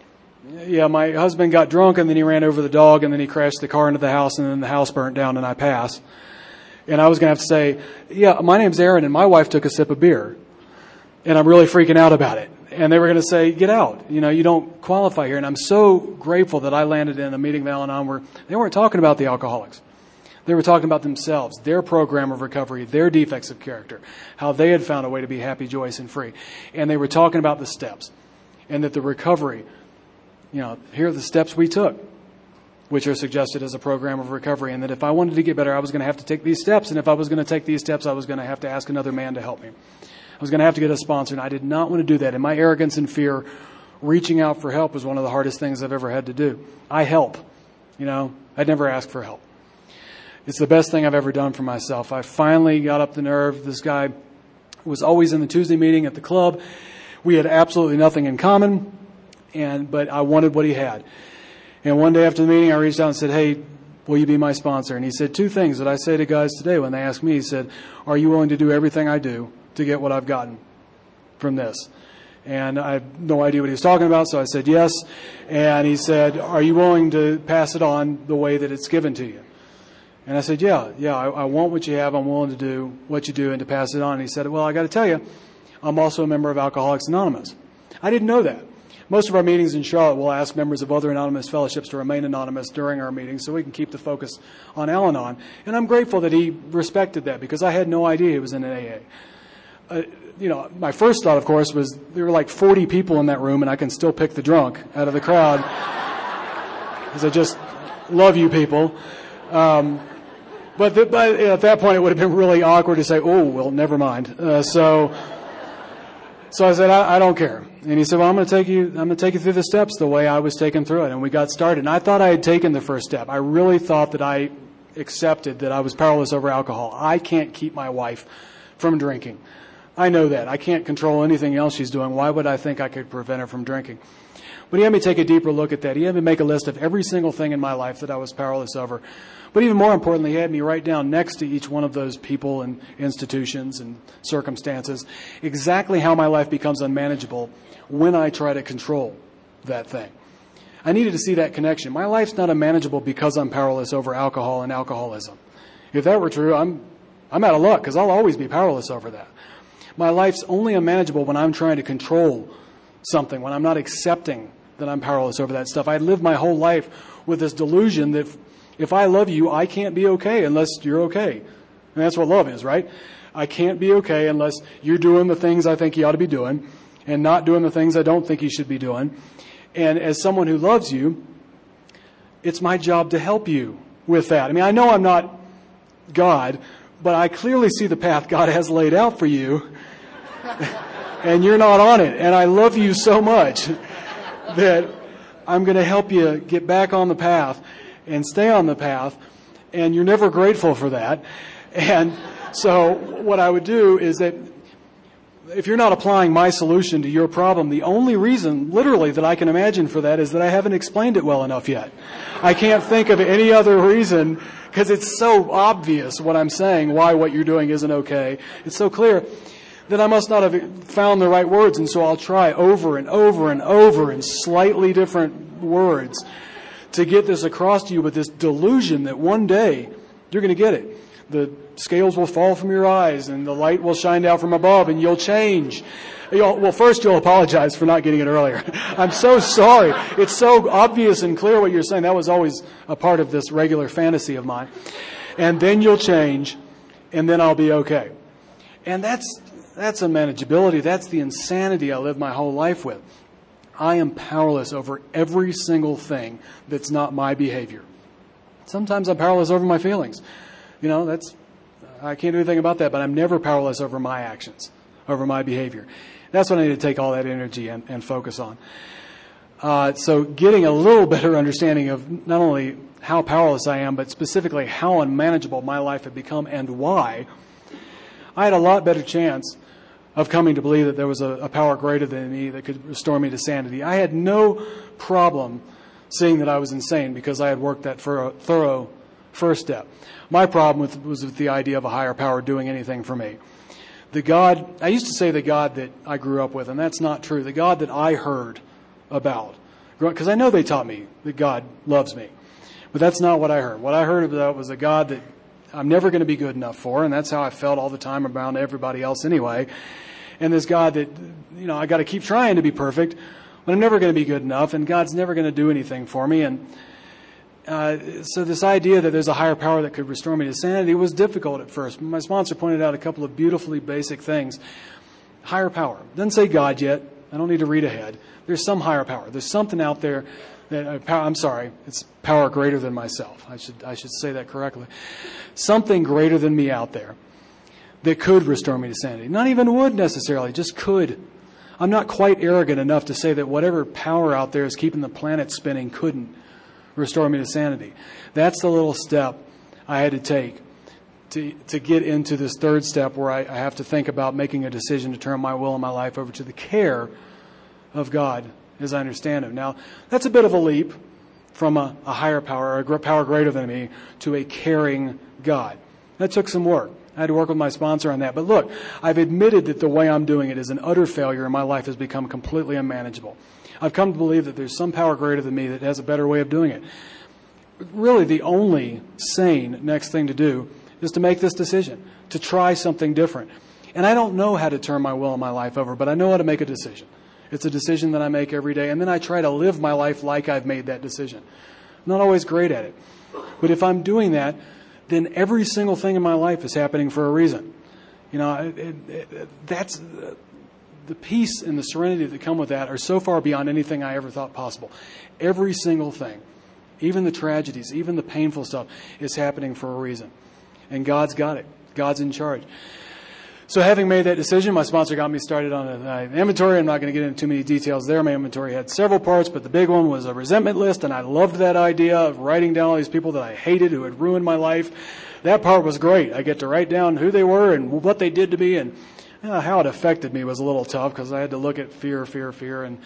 yeah, my husband got drunk, and then he ran over the dog, and then he crashed the car into the house, and then the house burnt down, and I passed. And I was going to have to say, yeah, my name's Aaron, and my wife took a sip of beer, and I'm really freaking out about it. And they were going to say, get out. You know, you don't qualify here. And I'm so grateful that I landed in a meeting of Al-Anon where they weren't talking about the alcoholics. They were talking about themselves, their program of recovery, their defects of character, how they had found a way to be happy, joyous, and free. And they were talking about the steps, and that the recovery, you know, here are the steps we took, which are suggested as a program of recovery, and that if I wanted to get better, I was going to have to take these steps, and if I was going to take these steps, I was going to have to ask another man to help me. I was going to have to get a sponsor, and I did not want to do that. In my arrogance and fear, reaching out for help was one of the hardest things I've ever had to do. I help. You know, I'd never ask for help. It's the best thing I've ever done for myself. I finally got up the nerve. This guy was always in the Tuesday meeting at the club. We had absolutely nothing in common, and but I wanted what he had. And one day after the meeting, I reached out and said, hey, will you be my sponsor? And he said two things that I say to guys today when they ask me. He said, are you willing to do everything I do to get what I've gotten from this? And I had no idea what he was talking about, so I said yes. And he said, are you willing to pass it on the way that it's given to you? And I said, yeah, yeah, I, I want what you have. I'm willing to do what you do and to pass it on. And he said, well, I got to tell you, I'm also a member of Alcoholics Anonymous. I didn't know that. Most of our meetings in Charlotte will ask members of other anonymous fellowships to remain anonymous during our meetings so we can keep the focus on Al-Anon. And I'm grateful that he respected that because I had no idea he was in an A A. Uh, you know, my first thought, of course, was there were like forty people in that room and I can still pick the drunk out of the crowd because I just love you people. Um, but, the, but at that point, it would have been really awkward to say, oh, well, never mind. Uh, so... So I said, I, I don't care. And he said, well, I'm going to take you, I'm going to take you through the steps the way I was taken through it. And we got started. And I thought I had taken the first step. I really thought that I accepted that I was powerless over alcohol. I can't keep my wife from drinking. I know that. I can't control anything else she's doing. Why would I think I could prevent her from drinking? But he had me take a deeper look at that. He had me make a list of every single thing in my life that I was powerless over. But even more importantly, he had me write down next to each one of those people and institutions and circumstances exactly how my life becomes unmanageable when I try to control that thing. I needed to see that connection. My life's not unmanageable because I'm powerless over alcohol and alcoholism. If that were true, I'm I'm out of luck because I'll always be powerless over that. My life's only unmanageable when I'm trying to control something, when I'm not accepting that I'm powerless over that stuff. I lived my whole life with this delusion that if, if I love you, I can't be okay unless you're okay. And that's what love is, right? I can't be okay unless you're doing the things I think you ought to be doing and not doing the things I don't think you should be doing. And as someone who loves you, it's my job to help you with that. I mean, I know I'm not God, but I clearly see the path God has laid out for you, and you're not on it. And I love you so much that I'm going to help you get back on the path and stay on the path, and you're never grateful for that. And so what I would do is that if you're not applying my solution to your problem, the only reason, literally, that I can imagine for that is that I haven't explained it well enough yet. I can't think of any other reason because it's so obvious what I'm saying, why what you're doing isn't okay. It's so clear that I must not have found the right words, and so I'll try over and over and over in slightly different words to get this across to you with this delusion that one day you're going to get it. The scales will fall from your eyes and the light will shine down from above and you'll change. You'll, well, first you'll apologize for not getting it earlier. I'm so sorry. It's so obvious and clear what you're saying. That was always a part of this regular fantasy of mine. And then you'll change and then I'll be okay. And that's, that's unmanageability. That's the insanity I lived my whole life with. I am powerless over every single thing that's not my behavior. Sometimes I'm powerless over my feelings. You know, that's, I can't do anything about that, but I'm never powerless over my actions, over my behavior. That's what I need to take all that energy and, and focus on. Uh, so getting a little better understanding of not only how powerless I am, but specifically how unmanageable my life had become and why, I had a lot better chance of coming to believe that there was a, a power greater than me that could restore me to sanity. I had no problem seeing that I was insane because I had worked that thorough, thorough first step. My problem with, was with the idea of a higher power doing anything for me. The God, I used to say the God that I grew up with, and that's not true. The God that I heard about, because I know they taught me that God loves me, but that's not what I heard. What I heard about was a God that I'm never going to be good enough for, and that's how I felt all the time around everybody else anyway. And this God that, you know, I got to keep trying to be perfect, but I'm never going to be good enough, and God's never going to do anything for me. And Uh, so this idea that there's a higher power that could restore me to sanity was difficult at first. My sponsor pointed out a couple of beautifully basic things. Higher power. Doesn't say God yet. I don't need to read ahead. There's some higher power. There's something out there that, uh, power, I'm sorry, it's power greater than myself. I should, I should say that correctly. Something greater than me out there that could restore me to sanity. Not even would necessarily, just could. I'm not quite arrogant enough to say that whatever power out there is keeping the planet spinning couldn't restore me to sanity. That's the little step I had to take to to get into this third step where I, I have to think about making a decision to turn my will and my life over to the care of God as I understand Him. Now, that's a bit of a leap from a, a higher power, or a power greater than me, to a caring God. That took some work. I had to work with my sponsor on that. But look, I've admitted that the way I'm doing it is an utter failure and my life has become completely unmanageable. I've come to believe that there's some power greater than me that has a better way of doing it. Really, the only sane next thing to do is to make this decision, to try something different. And I don't know how to turn my will and my life over, but I know how to make a decision. It's a decision that I make every day, and then I try to live my life like I've made that decision. I'm not always great at it. But if I'm doing that, then every single thing in my life is happening for a reason. You know, it, it, it, that's... Uh, The peace and the serenity that come with that are so far beyond anything I ever thought possible. Every single thing, even the tragedies, even the painful stuff, is happening for a reason. And God's got it. God's in charge. So having made that decision, my sponsor got me started on an inventory. I'm not going to get into too many details there. My inventory had several parts, but the big one was a resentment list, and I loved that idea of writing down all these people that I hated who had ruined my life. That part was great. I get to write down who they were and what they did to me, and Uh, how it affected me was a little tough because I had to look at fear, fear, fear, and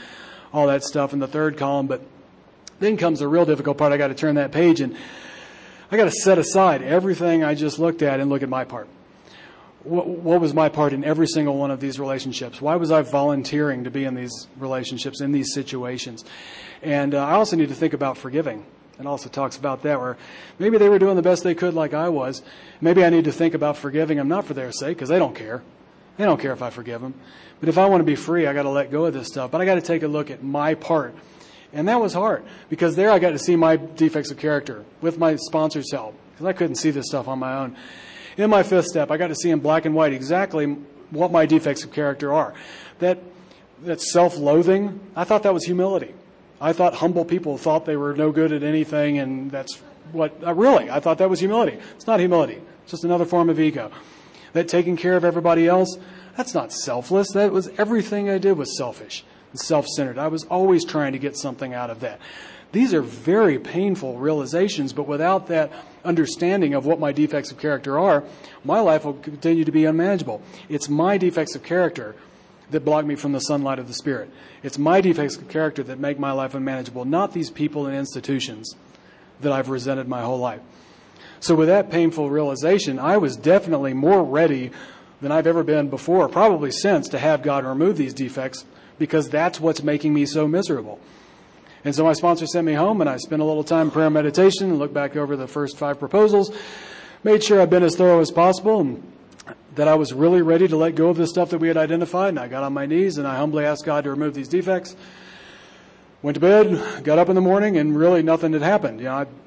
all that stuff in the third column. But then comes the real difficult part. I got to turn that page and I got to set aside everything I just looked at and look at my part. What, what was my part in every single one of these relationships? Why was I volunteering to be in these relationships, in these situations? And uh, I also need to think about forgiving. It also talks about that, where maybe they were doing the best they could like I was. Maybe I need to think about forgiving them, not for their sake, because they don't care. They don't care if I forgive them. But if I want to be free, I got to let go of this stuff. But I got to take a look at my part. And that was hard, because there I got to see my defects of character with my sponsor's help, because I couldn't see this stuff on my own. In my fifth step, I got to see in black and white exactly what my defects of character are. That, that self-loathing, I thought that was humility. I thought humble people thought they were no good at anything, and that's what, uh, really, I thought that was humility. It's not humility. It's just another form of ego. That taking care of everybody else, that's not selfless. That was, everything I did was selfish and self-centered. I was always trying to get something out of that. These are very painful realizations, but without that understanding of what my defects of character are, my life will continue to be unmanageable. It's my defects of character that block me from the sunlight of the Spirit. It's my defects of character that make my life unmanageable, not these people and institutions that I've resented my whole life. So with that painful realization, I was definitely more ready than I've ever been before, probably since, to have God remove these defects, because that's what's making me so miserable. And so my sponsor sent me home, and I spent a little time in prayer and meditation and looked back over the first five proposals, made sure I'd been as thorough as possible, and that I was really ready to let go of the stuff that we had identified. And I got on my knees, and I humbly asked God to remove these defects. Went to bed, got up in the morning, and really nothing had happened. You know, I,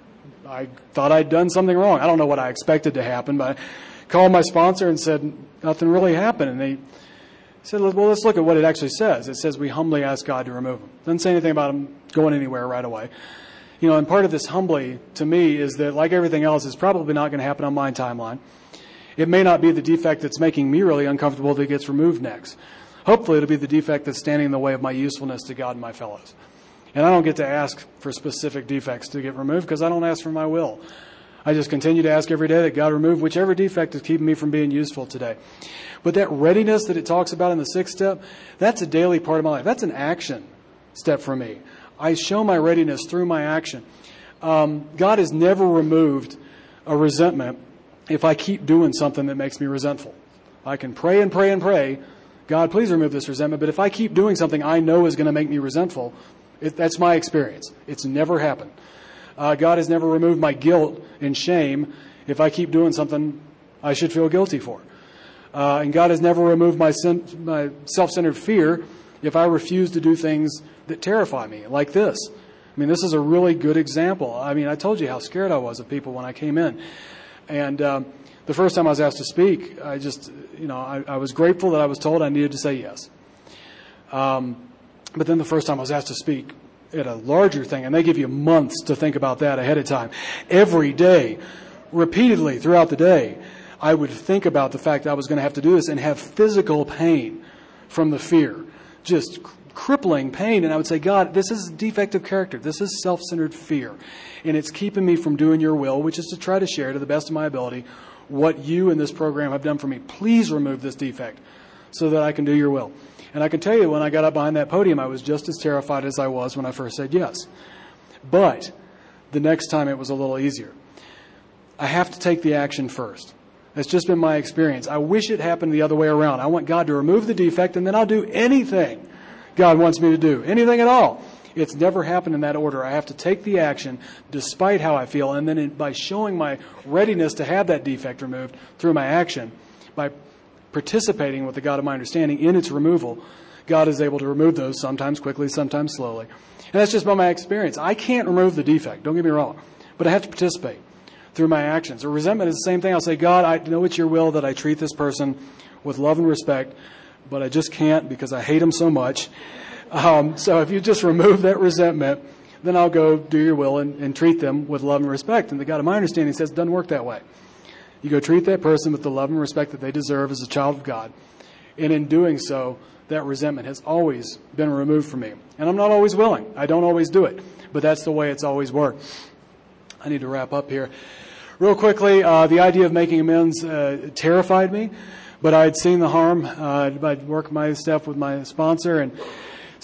I thought I'd done something wrong. I don't know what I expected to happen, but I called my sponsor and said, nothing really happened. And they said, well, let's look at what it actually says. It says we humbly ask God to remove them. Doesn't say anything about them going anywhere right away. You know, and part of this humbly, to me, is that, like everything else, is probably not going to happen on my timeline. It may not be the defect that's making me really uncomfortable that gets removed next. Hopefully it'll be the defect that's standing in the way of my usefulness to God and my fellows. And I don't get to ask for specific defects to get removed, because I don't ask for my will. I just continue to ask every day that God remove whichever defect is keeping me from being useful today. But that readiness that it talks about in the sixth step, that's a daily part of my life. That's an action step for me. I show my readiness through my action. Um, God has never removed a resentment if I keep doing something that makes me resentful. I can pray and pray and pray, God, please remove this resentment. But if I keep doing something I know is going to make me resentful, it, that's my experience. It's never happened. Uh, God has never removed my guilt and shame if I keep doing something I should feel guilty for. Uh, and God has never removed my, sin, my self-centered fear if I refuse to do things that terrify me, like this. I mean, this is a really good example. I mean, I told you how scared I was of people when I came in. And um, the first time I was asked to speak, I just, you know, I, I was grateful that I was told I needed to say yes. Um, but then the first time I was asked to speak at a larger thing, and they give you months to think about that ahead of time. Every day, repeatedly throughout the day, I would think about the fact that I was going to have to do this and have physical pain from the fear, just crippling pain. And I would say, God, this is defective character. This is self-centered fear. And it's keeping me from doing your will, which is to try to share to the best of my ability what you and this program have done for me. Please remove this defect so that I can do your will. And I can tell you, when I got up behind that podium, I was just as terrified as I was when I first said yes. But the next time it was a little easier. I have to take the action first. That's just been my experience. I wish it happened the other way around. I want God to remove the defect, and then I'll do anything God wants me to do. Anything at all. It's never happened in that order. I have to take the action despite how I feel, and then in, by showing my readiness to have that defect removed through my action, by participating with the God of my understanding in its removal, God is able to remove those, sometimes quickly, sometimes slowly. And that's just by my experience. I can't remove the defect, don't get me wrong, but I have to participate through my actions. Or resentment is the same thing. I'll say, God, I know it's your will that I treat this person with love and respect, but I just can't because I hate them so much. Um, so if you just remove that resentment, then I'll go do your will and, and treat them with love and respect. And the God of my understanding says it doesn't work that way. You go treat that person with the love and respect that they deserve as a child of God. And in doing so, that resentment has always been removed from me. And I'm not always willing. I don't always do it. But that's the way it's always worked. I need to wrap up here. Real quickly, uh, the idea of making amends uh, terrified me. But I had seen the harm. Uh, I'd worked my stuff with my sponsor and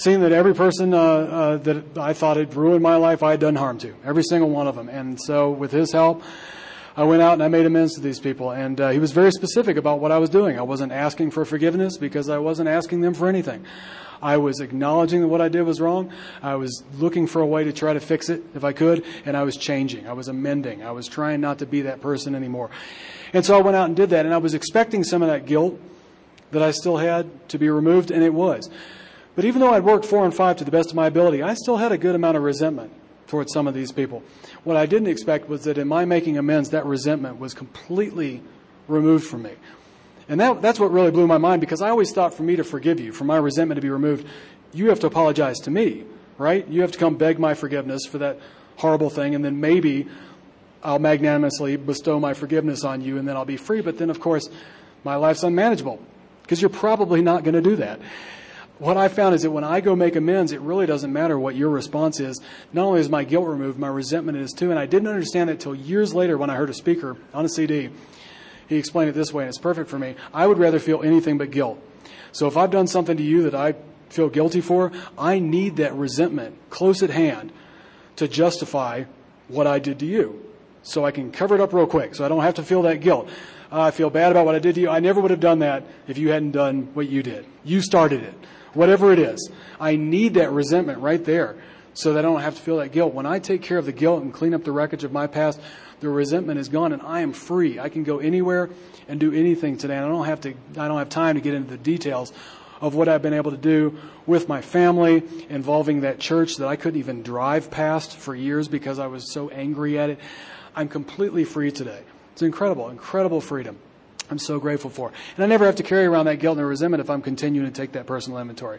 seen that every person uh, uh, that I thought had ruined my life, I had done harm to. Every single one of them. And so with his help, I went out and I made amends to these people. And uh, he was very specific about what I was doing. I wasn't asking for forgiveness because I wasn't asking them for anything. I was acknowledging that what I did was wrong. I was looking for a way to try to fix it if I could. And I was changing. I was amending. I was trying not to be that person anymore. And so I went out and did that. And I was expecting some of that guilt that I still had to be removed, and it was. But even though I'd worked four and five to the best of my ability, I still had a good amount of resentment towards some of these people. What I didn't expect was that in my making amends, that resentment was completely removed from me. And that, that's what really blew my mind, because I always thought for me to forgive you, for my resentment to be removed, you have to apologize to me, right? You have to come beg my forgiveness for that horrible thing, and then maybe I'll magnanimously bestow my forgiveness on you, and then I'll be free. But then, of course, my life's unmanageable, because you're probably not going to do that. What I found is that when I go make amends, it really doesn't matter what your response is. Not only is my guilt removed, my resentment is too. And I didn't understand that until years later when I heard a speaker on a C D. He explained it this way, and it's perfect for me. I would rather feel anything but guilt. So if I've done something to you that I feel guilty for, I need that resentment close at hand to justify what I did to you. So I can cover it up real quick, so I don't have to feel that guilt. Uh, I feel bad about what I did to you. I never would have done that if you hadn't done what you did. You started it. Whatever it is, I need that resentment right there so that I don't have to feel that guilt. When I take care of the guilt and clean up the wreckage of my past, the resentment is gone and I am free. I can go anywhere and do anything today. And I don't have to, I don't have time to get into the details of what I've been able to do with my family, involving that church that I couldn't even drive past for years because I was so angry at it. I'm completely free today. It's incredible, incredible freedom. I'm so grateful for. And I never have to carry around that guilt and resentment if I'm continuing to take that personal inventory.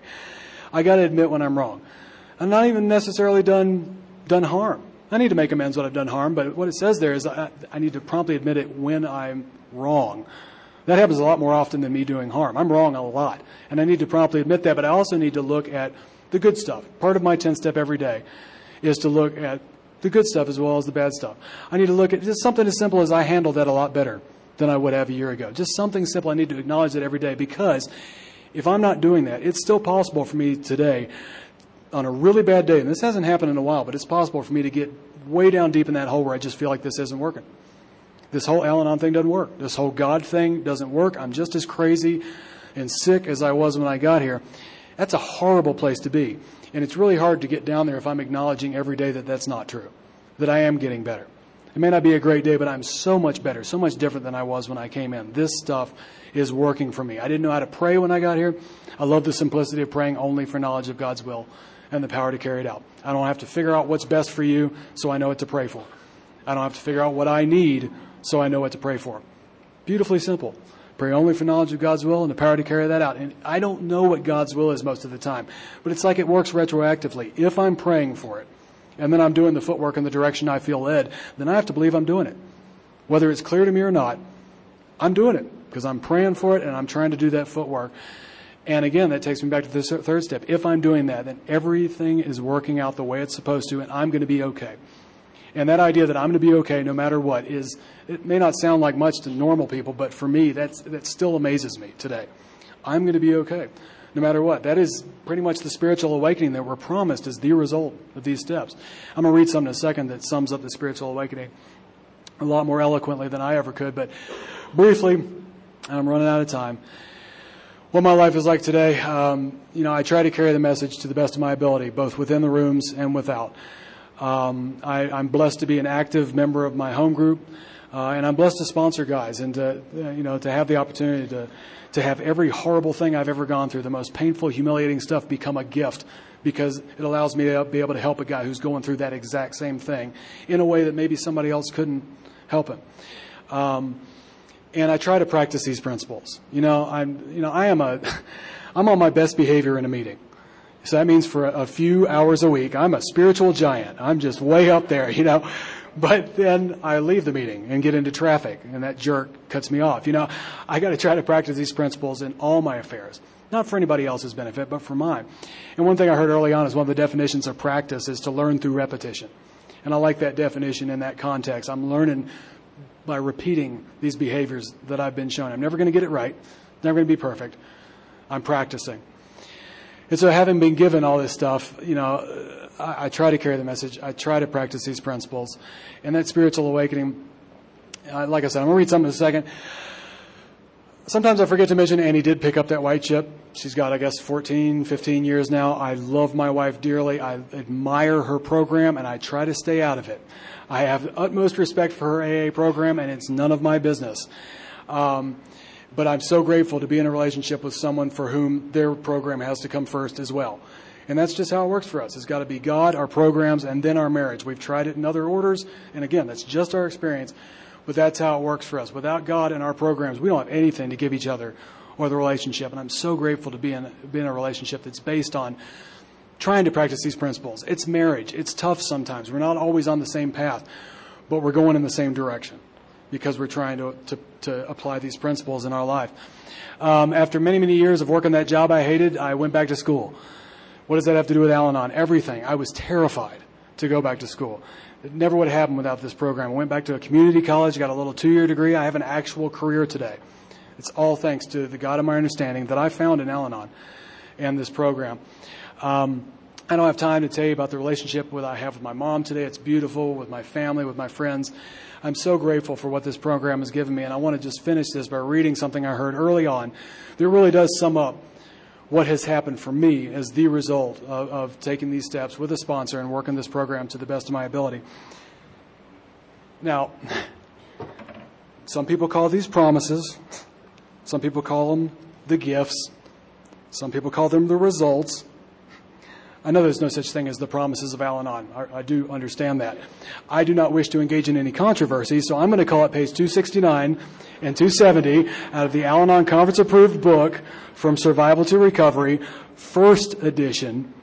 I got to admit when I'm wrong. I'm not even necessarily done done harm. I need to make amends when I've done harm, but what it says there is I, I need to promptly admit it when I'm wrong. That happens a lot more often than me doing harm. I'm wrong a lot, and I need to promptly admit that, but I also need to look at the good stuff. Part of my ten-step every day is to look at the good stuff as well as the bad stuff. I need to look at just something as simple as I handled that a lot better than I would have a year ago. Just something simple. I need to acknowledge that every day, because if I'm not doing that, it's still possible for me today on a really bad day, and this hasn't happened in a while, but it's possible for me to get way down deep in that hole where I just feel like this isn't working. This whole Al-Anon thing doesn't work. This whole God thing doesn't work. I'm just as crazy and sick as I was when I got here. That's a horrible place to be. And it's really hard to get down there if I'm acknowledging every day that that's not true, that I am getting better. It may not be a great day, but I'm so much better, so much different than I was when I came in. This stuff is working for me. I didn't know how to pray when I got here. I love the simplicity of praying only for knowledge of God's will and the power to carry it out. I don't have to figure out what's best for you, so I know what to pray for. I don't have to figure out what I need, so I know what to pray for. Beautifully simple. Pray only for knowledge of God's will and the power to carry that out. And I don't know what God's will is most of the time, but it's like it works retroactively. If I'm praying for it, and then I'm doing the footwork in the direction I feel led, then I have to believe I'm doing it. Whether it's clear to me or not, I'm doing it because I'm praying for it and I'm trying to do that footwork. And again, that takes me back to the third step. If I'm doing that, then everything is working out the way it's supposed to, and I'm going to be okay. And that idea that I'm going to be okay no matter what is, it may not sound like much to normal people, but for me, that's, that still amazes me today. I'm going to be okay no matter what. That is pretty much the spiritual awakening that we're promised as the result of these steps. I'm going to read something in a second that sums up the spiritual awakening a lot more eloquently than I ever could. But briefly, I'm running out of time. What my life is like today, um, you know, I try to carry the message to the best of my ability, both within the rooms and without. Um, I, I'm blessed to be an active member of my home group, uh, and I'm blessed to sponsor guys and to, uh, you know, to have the opportunity to to have every horrible thing I've ever gone through, the most painful, humiliating stuff, become a gift, because it allows me to be able to help a guy who's going through that exact same thing in a way that maybe somebody else couldn't help him. Um, and I try to practice these principles. You know, I'm, you know, I am a, I'm on my best behavior in a meeting. So that means for a, a few hours a week, I'm a spiritual giant. I'm just way up there, you know. But then I leave the meeting and get into traffic, and that jerk cuts me off. You know, I got to try to practice these principles in all my affairs, not for anybody else's benefit, but for mine. And one thing I heard early on is one of the definitions of practice is to learn through repetition. And I like that definition in that context. I'm learning by repeating these behaviors that I've been shown. I'm never going to get it right, never going to be perfect. I'm practicing. And so having been given all this stuff, you know, I, I try to carry the message. I try to practice these principles. And that spiritual awakening, uh, like I said, I'm going to read something in a second. Sometimes I forget to mention Annie did pick up that white chip. She's got, I guess, fourteen, fifteen years now. I love my wife dearly. I admire her program, and I try to stay out of it. I have the utmost respect for her A A program, and it's none of my business. Um, but I'm so grateful to be in a relationship with someone for whom their program has to come first as well. And that's just how it works for us. It's got to be God, our programs, and then our marriage. We've tried it in other orders, and again, that's just our experience. But that's how it works for us. Without God and our programs, we don't have anything to give each other or the relationship. And I'm so grateful to be in, be in a relationship that's based on trying to practice these principles. It's marriage. It's tough sometimes. We're not always on the same path, but we're going in the same direction because we're trying to, to, to apply these principles in our life. Um, after many, many years of working that job I hated, I went back to school. What does that have to do with Al-Anon? Everything. I was terrified to go back to school. It never would have happened without this program. I went back to a community college, got a little two-year degree. I have an actual career today. It's all thanks to the God of my understanding that I found in Al-Anon and this program. Um, I don't have time to tell you about the relationship that I have with my mom today. It's beautiful, with my family, with my friends. I'm so grateful for what this program has given me, and I want to just finish this by reading something I heard early on that really does sum up what has happened for me as the result of, of taking these steps with a sponsor and working this program to the best of my ability. Now, some people call these promises. Some people call them the gifts. Some people call them the results. I know there's no such thing as the promises of Al-Anon. I, I do understand that. I do not wish to engage in any controversy, so I'm going to call it page two sixty-nine and two seventy out of the Al-Anon Conference-approved book, From Survival to Recovery, first edition.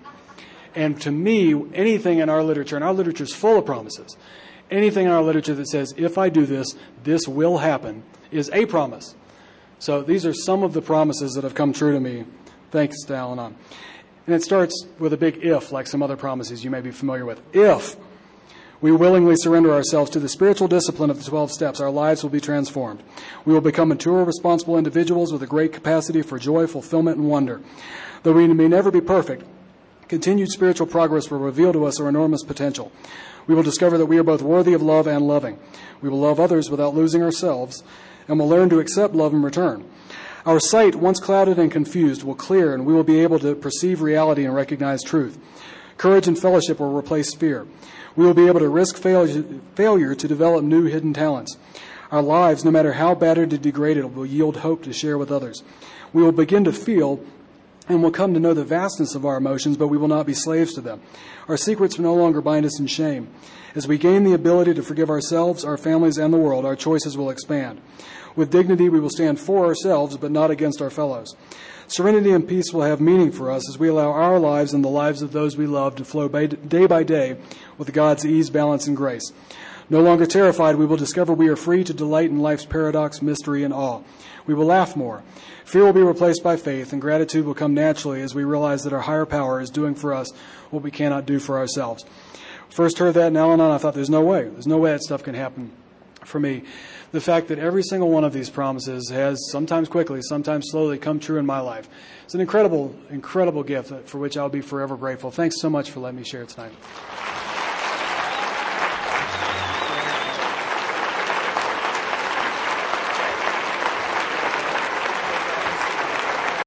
And to me, anything in our literature, and our literature is full of promises, anything in our literature that says, if I do this, this will happen, is a promise. So these are some of the promises that have come true to me, thanks to Al-Anon. And it starts with a big if, like some other promises you may be familiar with. If we willingly surrender ourselves to the spiritual discipline of the twelve steps, our lives will be transformed. We will become mature, responsible individuals with a great capacity for joy, fulfillment, and wonder. Though we may never be perfect, continued spiritual progress will reveal to us our enormous potential. We will discover that we are both worthy of love and loving. We will love others without losing ourselves, and will learn to accept love in return. Our sight, once clouded and confused, will clear, and we will be able to perceive reality and recognize truth. Courage and fellowship will replace fear. We will be able to risk fail- failure to develop new hidden talents. Our lives, no matter how battered or degraded, will yield hope to share with others. We will begin to feel and will come to know the vastness of our emotions, but we will not be slaves to them. Our secrets will no longer bind us in shame. As we gain the ability to forgive ourselves, our families, and the world, our choices will expand. With dignity, we will stand for ourselves, but not against our fellows. Serenity and peace will have meaning for us as we allow our lives and the lives of those we love to flow by day by day with God's ease, balance, and grace. No longer terrified, we will discover we are free to delight in life's paradox, mystery, and awe. We will laugh more. Fear will be replaced by faith, and gratitude will come naturally as we realize that our higher power is doing for us what we cannot do for ourselves. First heard that in Al-Anon, I thought, there's no way. There's no way that stuff can happen for me. The fact that every single one of these promises has, sometimes quickly, sometimes slowly, come true in my life. It's an incredible, incredible gift for which I'll be forever grateful. Thanks so much for letting me share it tonight.